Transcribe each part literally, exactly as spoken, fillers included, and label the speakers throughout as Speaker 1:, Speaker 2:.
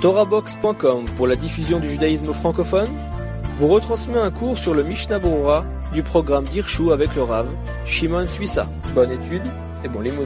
Speaker 1: Torahbox point com pour la diffusion du judaïsme francophone vous retransmet un cours sur le Mishnah Berurah du programme d'Hirshu avec le Rav Shimon Suissa. Bonne étude et bon limoud.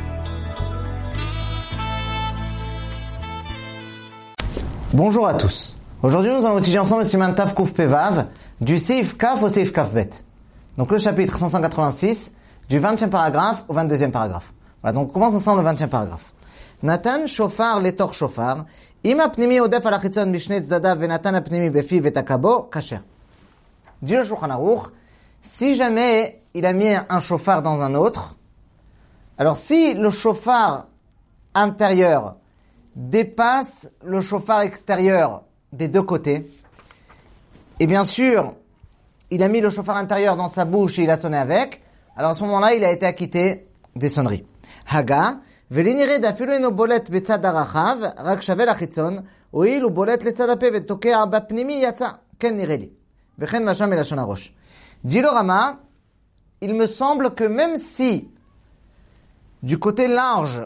Speaker 2: Bonjour à tous. Aujourd'hui, nous allons étudier ensemble le Siman Taf Kuf Pevav du Seif Kaf au Seif Kaf Bet. Donc le chapitre cinq cent quatre-vingt-six du vingtième paragraphe au vingt-deuxième paragraphe. Voilà, donc on commence ensemble le vingtième paragraphe. Natan shofar letor shofar im apnimi odef al achitzon mishne tzadav venatan apnimi befi vetakabo kasher. Dit le Shulchan Aruch, si jamais il a mis un shofar dans un autre, alors si le shofar intérieur dépasse le shofar extérieur des deux côtés, et bien sûr, il a mis le shofar intérieur dans sa bouche et il a sonné avec, alors à ce moment-là, il a été acquitté des sonneries. Haga, ולנראה דאפילו אינו בולט בצד הרחב, רק שווה לחיצון, הואיל הוא בולט לצד הפה ותוקע בפנימי יצא. כן נראה לי. וכן משמע מלשון הראש. Dit le Rama, il me semble que même si du côté large,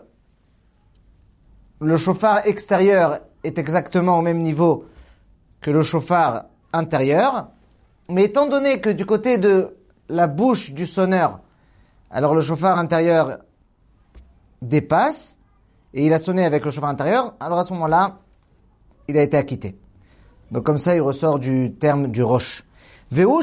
Speaker 2: le chauffard extérieur est exactement au même niveau que le chauffard intérieur, mais étant donné que du côté de la bouche du sonneur, alors le chauffard intérieur dépasse, et il a sonné avec le chauffard intérieur, alors à ce moment-là, il a été acquitté. Donc comme ça, il ressort du terme du roche. Alors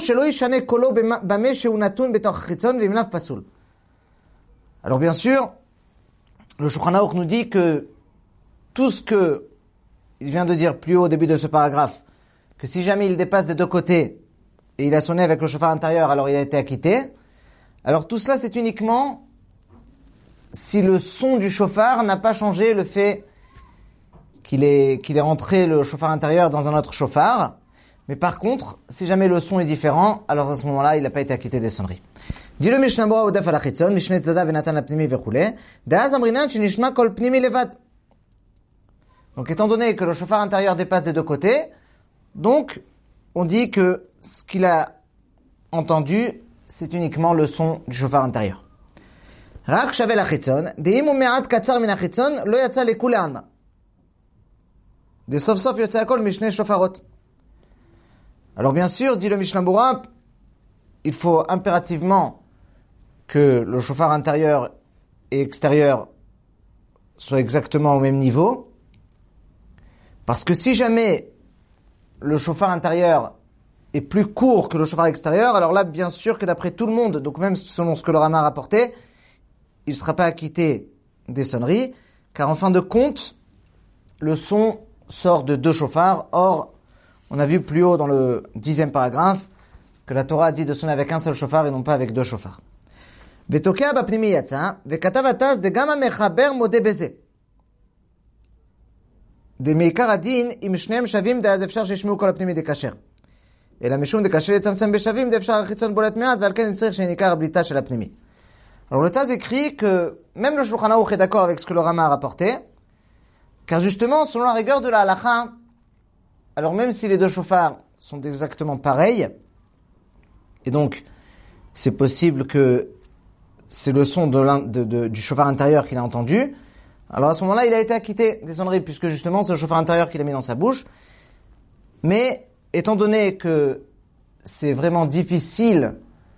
Speaker 2: bien sûr, le Shulchan Aruch nous dit que tout ce que il vient de dire plus haut au début de ce paragraphe, que si jamais il dépasse des deux côtés, et il a sonné avec le chauffard intérieur, alors il a été acquitté. Alors tout cela, c'est uniquement si le son du chauffard n'a pas changé le fait qu'il est, qu'il est rentré le chauffard intérieur dans un autre chauffard. Mais par contre, si jamais le son est différent, alors à ce moment-là, il n'a pas été acquitté des sonneries. Dit le Mishnah Berurah odef al achitzon, mishne tzadav venatan apnimi vechule, da'az amrinan shenishma kol pnimi levad. Donc étant donné que le chauffard intérieur dépasse des deux côtés, donc on dit que ce qu'il a entendu, c'est uniquement le son du chauffard intérieur. רק שווה לחיצון, דאם הוא מעט קצר מן החיצון, לא יצא לכולי עלמא. דסוף סוף יוצא הכל משני שופרות. Alors bien sûr, dit le Mishnah Berurah, il faut impérativement que le chauffard intérieur et extérieur soient exactement au même niveau, parce que si jamais le chauffard intérieur est plus court que le chauffard extérieur, alors là, bien sûr que d'après tout le monde, donc même selon ce que le Rama a rapporté, il ne sera pas acquitté des sonneries, car en fin de compte, le son sort de deux chauffards. Or, on a vu plus haut dans le dixième paragraphe que la Torah dit de sonner avec un seul chauffard et non pas avec deux chauffards. ותוקע בפנימי יצא, וכתב התז דגם המחבר מודה בזה. דמעיקר הדין, אם שניהם שווים, דאז אפשר שישמעו כל הפנימי דקשר. אלא משום דקשה לצמצם בשווים, דאפשר החיצון בולט מעט, ועל כן צריך שניכר הבליטה של הפנימי. Alors le Taz écrit que même le Shulchan Aruch est d'accord avec ce que le Rama a rapporté, car justement, selon la rigueur de la halakha, alors même si les deux chauffards sont exactement pareils, et donc c'est possible que c'est le son de l'un, de, de, du chauffard intérieur qu'il a entendu, alors à ce moment-là, il a été acquitté des sonneries, puisque justement c'est le chauffard intérieur qu'il a mis dans sa bouche. Mais étant donné que c'est vraiment difficile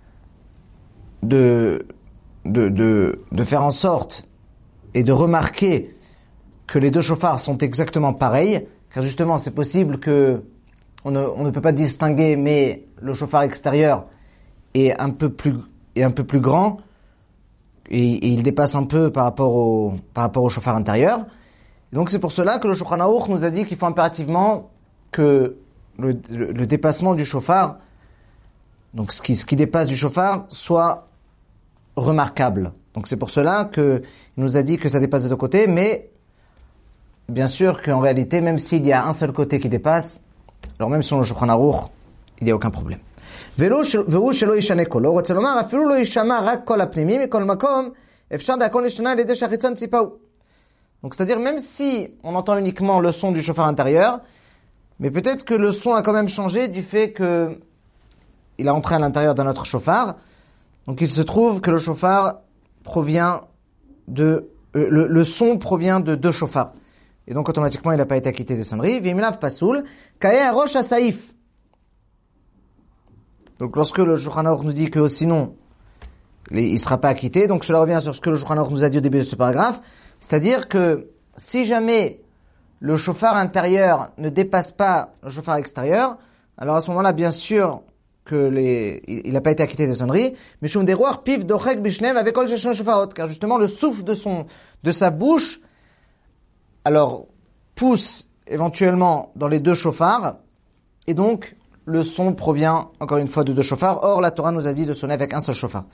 Speaker 2: de De, de, de faire en sorte et de remarquer que les deux chauffards sont exactement pareils, car justement c'est possible que on ne, on ne peut pas distinguer, mais le chauffard extérieur est un peu plus, est un peu plus grand et, et il dépasse un peu par rapport au, par rapport au chauffard intérieur. Et donc c'est pour cela que le Shulchan Aruch nous a dit qu'il faut impérativement que le, le, le dépassement du chauffard, donc ce qui, ce qui dépasse du chauffard, soit remarquable. Donc c'est pour cela que il nous a dit que ça dépasse de deux côtés, mais bien sûr qu'en réalité, même s'il y a un seul côté qui dépasse, alors même sur le Shulchan Aruch, il n'y a aucun problème. והוא שלא ישנה קולו, רוצה לומר, אפילו לא יישמע רק קול הפנימי, מכל מקום, אפשר d'akol להשתנה על ידי שהחיצון ציפהו. Donc c'est-à-dire même si on entend uniquement le son du chauffard intérieur, mais peut-être que le son a quand même changé du fait que il a entré à l'intérieur d'un autre chauffard. Donc il se trouve que le chauffard provient de euh, le, le son provient de deux chauffards. et donc automatiquement il n'a pas été acquitté des sonneries. Vimlav pasoul, kaye rosh asaif. Donc lorsque le Shulchan Aruch nous dit que sinon il ne sera pas acquitté, donc cela revient sur ce que le Shulchan Aruch nous a dit au début de ce paragraphe, c'est-à-dire que si jamais le chauffard intérieur ne dépasse pas le chauffard extérieur, alors à ce moment-là, bien sûr que les, il n'a pas été acquitté des sonneries, mais shum deroir pif dochek bishnev avec kol sheshon shofarot, car justement le souffle de son, de sa bouche, alors pousse éventuellement dans les deux chauffards, et donc le son provient encore une fois de deux chauffards. Or la Torah nous a dit de sonner avec un seul chauffard.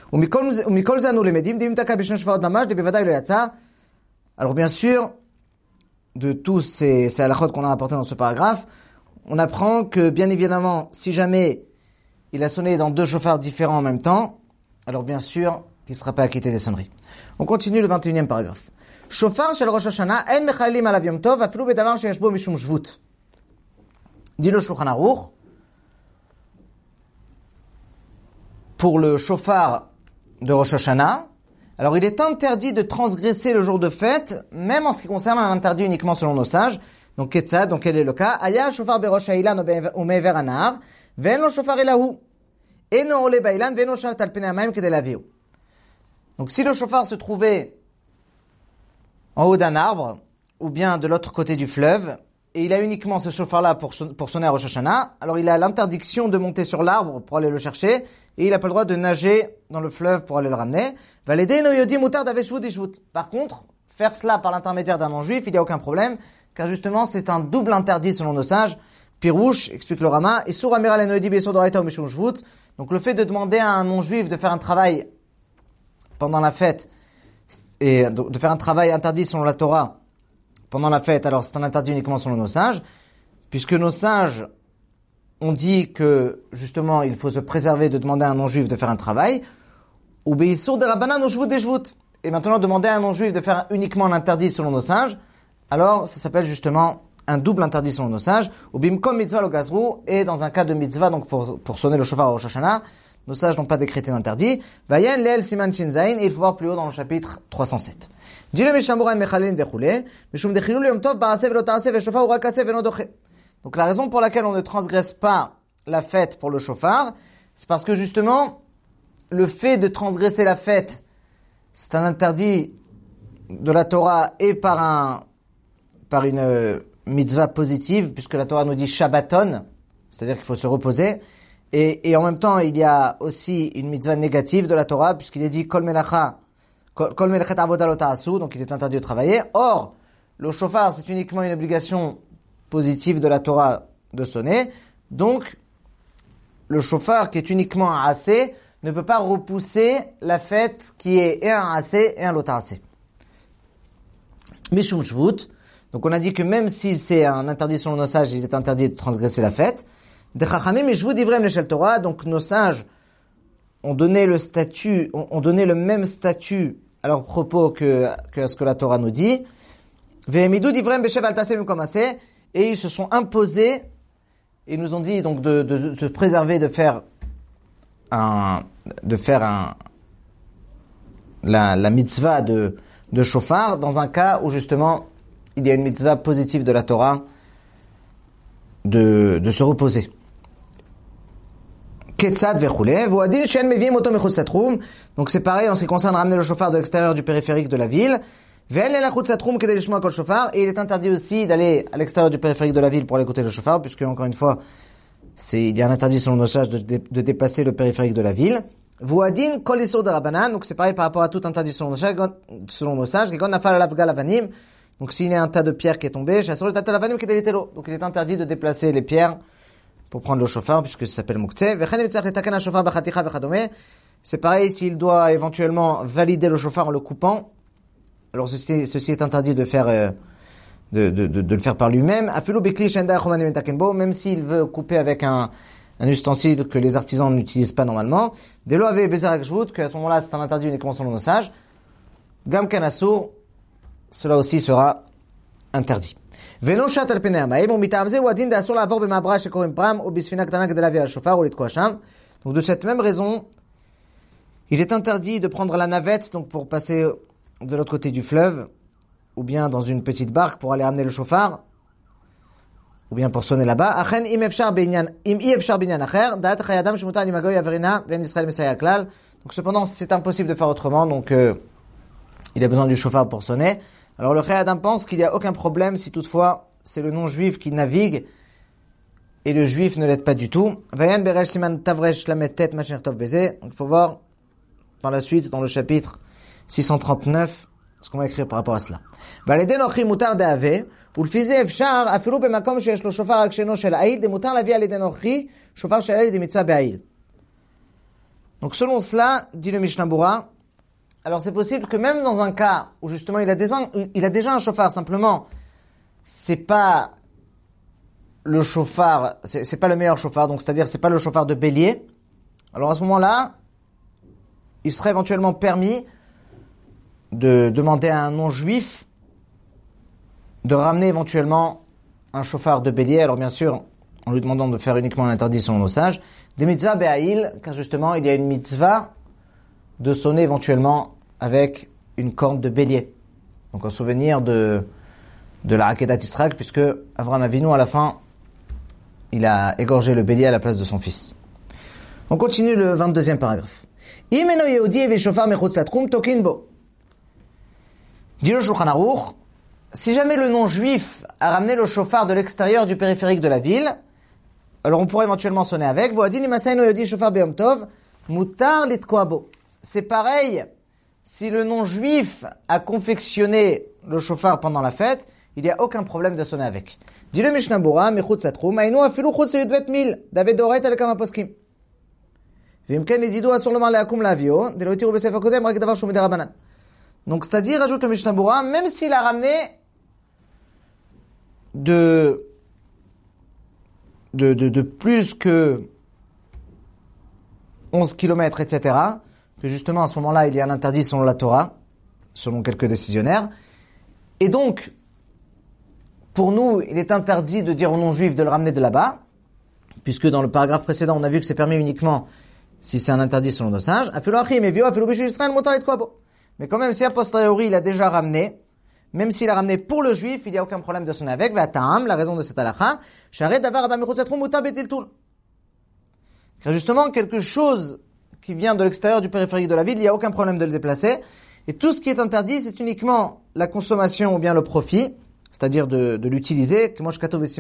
Speaker 2: Alors bien sûr, de tous ces, ces halakhot qu'on a rapportés dans ce paragraphe, on apprend que bien évidemment, si jamais il a sonné dans deux chauffards différents en même temps, alors bien sûr qu'il ne sera pas acquitté des sonneries. On continue le vingt et unième paragraphe. Shofar shel Rosh Hashanah en mechalim alav yom tov afilu bedavar sheyesh bo mishum shvut. Dit le Shulchan Aruch, pour le chauffard de Rosh Hashanah, alors il est interdit de transgresser le jour de fête, même en ce qui concerne un interdit uniquement selon nos sages. Donc Ketzad, donc quel est le cas? Aya shofar berosh ha'ilan ou me'ever anar, ve'en lo shofar elahu, eno ole ba'ilan ve'eno shalat al penei hamayim kedei laviu. Donc si le chauffard se trouvait en haut d'un arbre, ou bien de l'autre côté du fleuve, et il a uniquement ce chauffard-là pour, pour sonner à Rosh Hashanah, alors il a l'interdiction de monter sur l'arbre pour aller le chercher, et il n'a pas le droit de nager dans le fleuve pour aller le ramener. Par contre, faire cela par l'intermédiaire d'un non-juif, il n'y a aucun problème, car justement c'est un double interdit selon nos sages. Pirouche, explique le Rama, donc le fait de demander à un non-juif de faire un travail pendant la fête, et de faire un travail interdit selon la Torah, pendant la fête, alors c'est un interdit uniquement selon nos sages, puisque nos sages ont dit que, justement, il faut se préserver de demander à un non-juif de faire un travail, ou beissur de rabbanan ou shvut de shvut. Et maintenant, demander à un non-juif de faire uniquement un interdit selon nos sages, alors ça s'appelle justement un double interdit selon nos sages, ou bimkom mitzvah lo gazru, et dans un cas de mitzvah, donc pour, pour sonner le shofar au Rosh Hashanah, nos sages n'ont pas décrété d'interdit. Vayen leel siman shin zayin, et il faut voir plus haut dans le chapitre trois cent sept. Donc la raison pour laquelle on ne transgresse pas la fête pour le chauffard, c'est parce que justement, le fait de transgresser la fête, c'est un interdit de la Torah et par un, par une euh, mitzvah positive, puisque la Torah nous dit Shabbaton, c'est-à-dire qu'il faut se reposer. Et, et en même temps, il y a aussi une mitzvah négative de la Torah, puisqu'il est dit Kol melacha, Kol melechet avoda lo ta'asu, donc il est interdit de travailler. Or, le chauffard, c'est uniquement une obligation positive de la Torah de sonner. Donc, le chauffard qui est uniquement un assez ne peut pas repousser la fête qui est et un assez et un lo ta'asé. Mishum shvut. Donc on a dit que même si c'est un interdit selon nos sages, il est interdit de transgresser la fête. De chachamim et shvut divrem l'eshel Torah. Donc nos sages ont donné le statut, ont, ont donné le même statut à leur propos que, que ce que la Torah nous dit. Ve'emidou divrem beshev al taseh bimkom aseh. Et ils se sont imposés, ils nous ont dit donc de, de, de se préserver de faire un, de faire un, la, la mitzvah de, de chauffard dans un cas où justement il y a une mitzvah positive de la Torah de, de se reposer. Ketzad vechule, voadin shen mevim oto mechutz latrum. Donc c'est pareil en ce qui concerne ramener le chauffard de l'extérieur du périphérique de la ville. Ve'en lelachutz latrum kedei lishmoa kol chauffard. Et il est interdit aussi d'aller à l'extérieur du périphérique de la ville pour aller écouter le chauffard, puisque encore une fois, c'est il y a un interdit selon nos sages de, de, de dépasser le périphérique de la ville. Voadin kol isur de rabbanan. Donc c'est pareil par rapport à tout interdit selon nos sages. Selon nos sages, gegon nafal alav gal avanim. Donc s'il y a un tas de pierres qui est tombé, donc il est interdit de déplacer les pierres pour prendre le chauffard, puisque ça s'appelle Mouktseh. C'est pareil s'il doit éventuellement valider le chauffard en le coupant. Alors ceci, ceci est interdit de faire, euh, de, de, de, de le faire par lui-même. Même s'il veut couper avec un, un ustensile que les artisans n'utilisent pas normalement. Dès lors, qu'à ce moment-là, c'est un interdit uniquement selon nos sages. Gam kanasur, cela aussi sera interdit. Donc de cette même raison, il est interdit de prendre la navette donc pour passer de l'autre côté du fleuve, ou bien dans une petite barque pour aller ramener le chauffard, ou bien pour sonner là-bas. Achen im efshar binyan im i efshar binyan acher da'at chayadam shmutar limagoy averina ven Israël mesaya klal. Donc cependant c'est impossible de faire autrement, donc euh, il a besoin du chauffard pour sonner. Alors le chayadam pense qu'il n'y a aucun problème si toutefois c'est le non-juif qui navigue et le juif ne l'aide pas du tout. Vayan beresh siman tavresh lametet machin tov beze. Il faut voir par la suite dans le chapitre six cent trente-neuf ce qu'on va écrire par rapport à cela. Valeden ochri mutar de'ave ולפי זה אפשר, אפילו במקום שיש לו שופר רק שאינו של העיל, דמותר להביא על ידי נוכרי, שופר של העיל דמצווה בעיל. Donc selon cela, dit le Mishnah Bura, alors c'est possible que même dans un cas où justement il a déjà, il a déjà un chauffard, simplement, c'est pas le chauffard, c'est, c'est pas le meilleur chauffard, donc c'est-à-dire c'est pas le chauffard de bélier, alors à ce moment-là, il serait éventuellement permis de demander à un non-juif de ramener éventuellement un chauffard de bélier, alors bien sûr, en lui demandant de faire uniquement l'interdit selon nos sages, des mitzvahs be'aïl, car justement, il y a une mitzvah de sonner éventuellement avec une corne de bélier. Donc, en souvenir de, de la Akedat Yisraël, puisque Avraham Avinu, à la fin, il a égorgé le bélier à la place de son fils. On continue le vingt-deuxième paragraphe. Imeno Yehudi evi shofar mechutz latchum tokin bo. Dit le Shulchan Aruch, si jamais le non-juif a ramené le chauffard de l'extérieur du périphérique de la ville, alors on pourrait éventuellement sonner avec. C'est pareil, si le non-juif a confectionné le chauffard pendant la fête, il n'y a aucun problème de sonner avec. Dit le Mishnah Bura, mechutz latchum, aynu afilu chutz yudbet mil, david doret al kama poskim. V'im ken yedidu asur lomar leakum lavio, de lo yitiru b'sefer kodem, rak davar shu midarabanan. Donc, c'est-à-dire, ajoute le Mishnah Bura, même s'il a ramené de, de, de, de plus que onze kilomètres, et cetera, que justement, à ce moment-là, il y a un interdit selon la Torah, selon quelques décisionnaires. Et donc, pour nous, il est interdit de dire aux non-juifs de le ramener de là-bas, puisque dans le paragraphe précédent, on a vu que c'est permis uniquement si c'est un interdit selon nos sages. Mais quand même, si a posteriori, il a déjà ramené, même s'il a ramené pour le juif, il n'y a aucun problème de sonner avec. V'atam, la raison de cette halakha, sharet davar abba mechutz latchum mutar betiltul. Car justement, quelque chose qui vient de l'extérieur du périphérique de la ville, il n'y a aucun problème de le déplacer. Et tout ce qui est interdit, c'est uniquement la consommation ou bien le profit, c'est-à-dire de, de l'utiliser, comme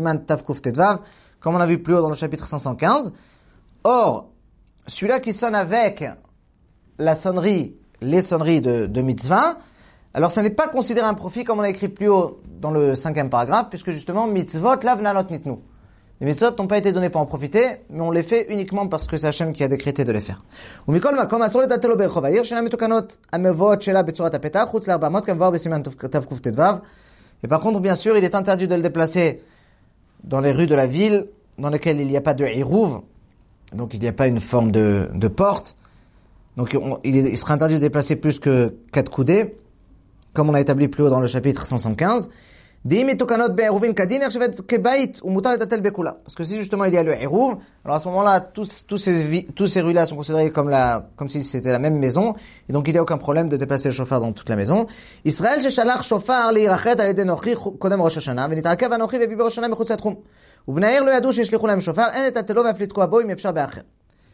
Speaker 2: on a vu plus haut dans le chapitre cinq cent quinze. Or, celui-là qui sonne avec la sonnerie, les sonneries de, de mitzvah, alors ça n'est pas considéré un profit comme on a écrit plus haut dans le cinquième paragraphe, puisque justement, mitzvot lav nalot nitnu. Les mitzvot n'ont pas été donnés pour en profiter, mais on les fait uniquement parce que c'est Hachem qui a décrété de les faire. Et par contre, bien sûr, il est interdit de le déplacer dans les rues de la ville, dans lesquelles il n'y a pas de hirouv, donc il n'y a pas une forme de, de porte. Donc on, il, il sera interdit de déplacer plus que quatre coudées, comme on a établi plus haut dans le chapitre cinq cent quinze. Parce que si justement il y a le hirouv, alors à ce moment-là, tous, tous ces, tous ces rues-là sont considérées comme la, comme si c'était la même maison, et donc il n'y a aucun problème de déplacer le chauffard dans toute la maison. Israël, sheshalach shofar liirachet al yedei nochri kodem Rosh Hashanah, v'nitarakev anochi vevi b'Rosh Hashanah mechutz latchum. ובני לא ידעו שישלחו להם שופר, אין לטלטלו ואף לתקוע בו אם אפשר באחר.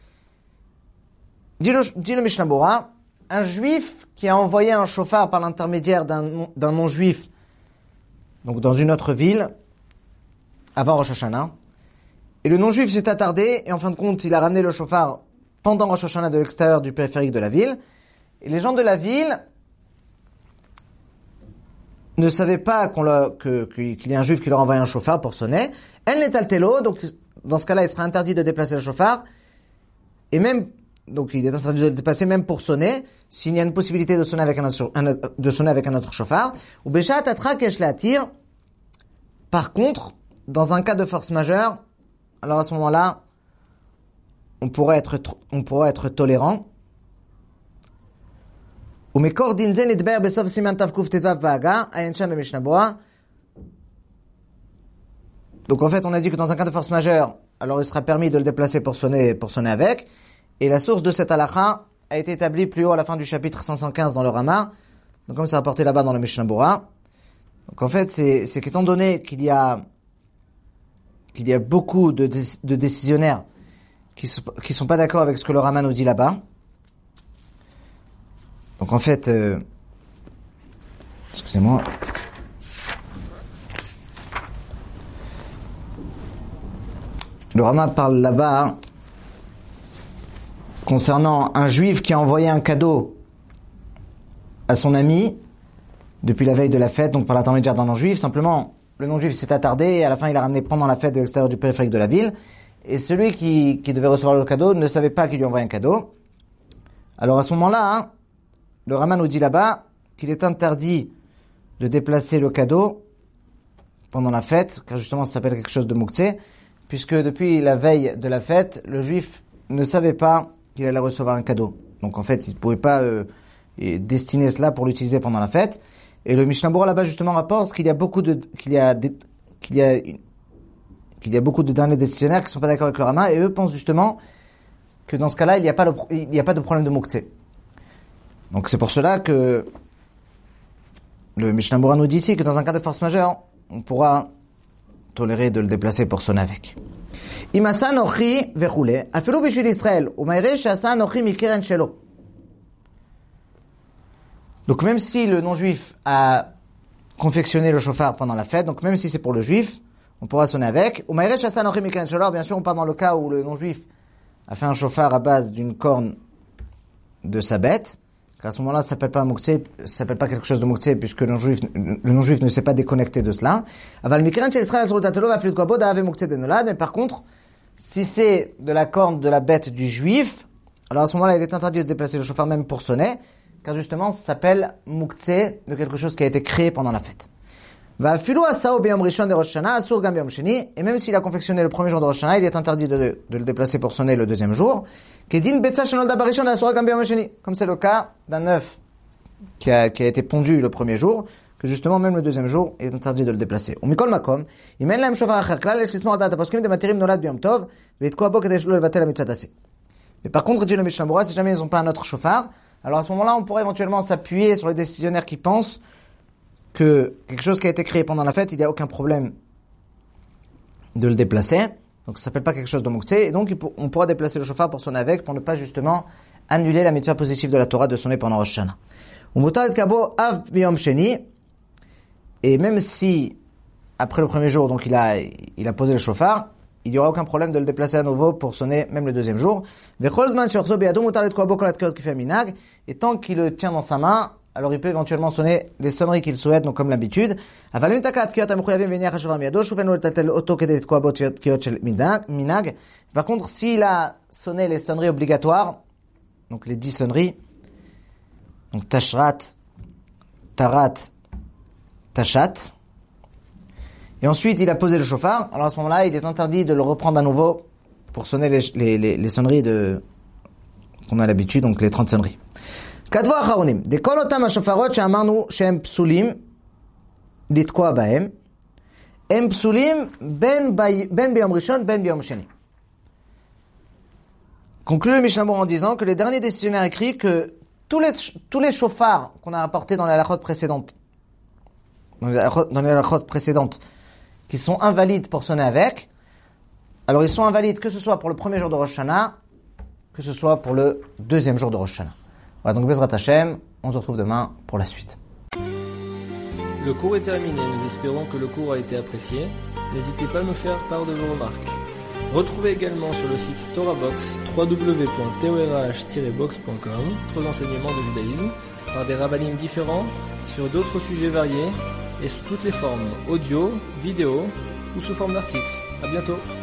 Speaker 2: Dit le, dit le Mishnah Bura, un juif qui a envoyé un chauffard par l'intermédiaire d'un, d'un non-juif, donc dans une autre ville, avant Rosh Hashanah, et le non-juif s'est attardé, et en fin de compte, il a ramené le chauffard pendant Rosh Hashanah de l'extérieur du périphérique de la ville, et les gens de la ville ne savaient pas qu'on l'a, que, qu'il y a un juif qui leur envoie un chauffard pour sonner. Elle n'est altélo, donc dans ce cas-là, il sera interdit de déplacer le chauffard, et même, donc il est interdit de le déplacer même pour sonner, s'il y a une possibilité de sonner avec un autre, un, de sonner avec un autre chauffard. Ou beshat atra kesh l'atir. Par contre, dans un cas de force majeure, alors à ce moment-là, on pourrait être, on pourrait être tolérant. Donc en fait, on a dit que dans un cas de force majeure, alors il sera permis de le déplacer pour sonner, pour sonner avec. Et la source de cette halakha a été établie plus haut à la fin du chapitre cinq cent quinze dans le Rama. Donc comme c'est rapporté là-bas dans le Mishnah Bura. Donc en fait, c'est, c'est qu'étant donné qu'il y a, qu'il y a beaucoup de, de décisionnaires qui sont, qui sont pas d'accord avec ce que le Rama nous dit là-bas. Donc en fait, euh, excusez-moi. Le Rama parle là-bas hein, concernant un juif qui a envoyé un cadeau à son ami depuis la veille de la fête, donc par l'intermédiaire d'un non-juif. Simplement, le non-juif s'est attardé et à la fin il a ramené pendant la fête de l'extérieur du périphérique de la ville. Et celui qui, qui devait recevoir le cadeau ne savait pas qu'il lui envoyait un cadeau. Alors à ce moment-là, hein, le Rama nous dit là-bas qu'il est interdit de déplacer le cadeau pendant la fête, car justement ça s'appelle quelque chose de mouktsé, puisque depuis la veille de la fête, le juif ne savait pas qu'il allait recevoir un cadeau. Donc en fait, il ne pouvait pas euh, destiner cela pour l'utiliser pendant la fête. Et le Mishnah Berurah là-bas justement rapporte qu'il y a beaucoup de qu'il y a des, qu'il y a qu'il y a beaucoup de derniers décisionnaires qui sont pas d'accord avec le Rama et eux pensent justement que dans ce cas-là, il n'y a pas le, il n'y a pas de problème de mouktsé. Donc c'est pour cela que le Mishnah Berurah nous dit ici que dans un cas de force majeure, on pourra tolérer de le déplacer pour sonner avec. Imasa nochi vechule, afilu bishvil Israël, umayre shasa nochi mikeren shelo. Donc même si le non-juif a confectionné le chauffard pendant la fête, donc même si c'est pour le juif, on pourra sonner avec. Umayre shasa nochi mikeren shelo, bien sûr on parle dans le cas où le non-juif a fait un chauffard à base d'une corne de sa bête. Car à ce moment-là, ça s'appelle pas un mouktsé, ça s'appelle pas quelque chose de mouktsé puisque le non-juif, le non-juif ne s'est pas déconnecté de cela. Mais par contre, si c'est de la corne de la bête du juif, alors à ce moment-là, il est interdit de déplacer le chauffard même pour sonner, car justement, ça s'appelle mouktsé de quelque chose qui a été créé pendant la fête. Et même s'il a confectionné le premier jour de Rosh Hashanah, il est interdit de, de le déplacer pour sonner le deuxième jour. Comme c'est le cas d'un œuf qui a, qui a été pondu le premier jour, que justement même le deuxième jour, il est interdit de le déplacer. Mais par contre, dit le Mishnah Berurah, si jamais ils n'ont pas un autre chauffard, alors à ce moment-là, on pourrait éventuellement s'appuyer sur les décisionnaires qui pensent que quelque chose qui a été créé pendant la fête, il n'y a aucun problème de le déplacer. Donc ça s'appelle pas quelque chose de mouktsé. Et donc on pourra déplacer le chauffard pour sonner avec, pour ne pas justement annuler la mitzvah positive de la Torah de sonner pendant Rosh Hashanah. Et même si, après le premier jour, donc il a, il a posé le chauffard, il n'y aura aucun problème de le déplacer à nouveau pour sonner même le deuxième jour. Et tant qu'il le tient dans sa main, alors il peut éventuellement sonner les sonneries qu'il souhaite, donc comme l'habitude. Par contre, s'il a sonné les sonneries obligatoires, donc les dix sonneries, donc tashrat, tarat, tashat, et ensuite il a posé le chauffard, alors à ce moment-là, il est interdit de le reprendre à nouveau pour sonner les, les, les, les sonneries de, qu'on a l'habitude, donc les trente sonneries. כתבו האחרונים, דכל אותם השופרות שאמרנו שהם פסולים לתקוע בהם, הם פסולים בין, בי, בין ביום ראשון בין ביום שני. Conclut le Mishnah Berurah en disant que les derniers décisionnaires écrits que tous les, tous les chauffards qu'on a apportés dans les halachot précédentes, dans les halachot précédentes, qui sont invalides pour sonner avec, alors ils sont invalides que ce soit pour le premier jour de Rosh Hashanah, que ce soit pour le deuxième jour de Rosh Hashanah. Voilà, donc Bezrat Hashem, on se retrouve demain pour la suite.
Speaker 1: Le cours est terminé, nous espérons que le cours a été apprécié. N'hésitez pas à nous faire part de vos remarques. Retrouvez également sur le site TorahBox, w w w point torah tiret box point com, d'autres enseignements de judaïsme, par des rabbinim différents, sur d'autres sujets variés, et sous toutes les formes, audio, vidéo, ou sous forme d'articles. À bientôt.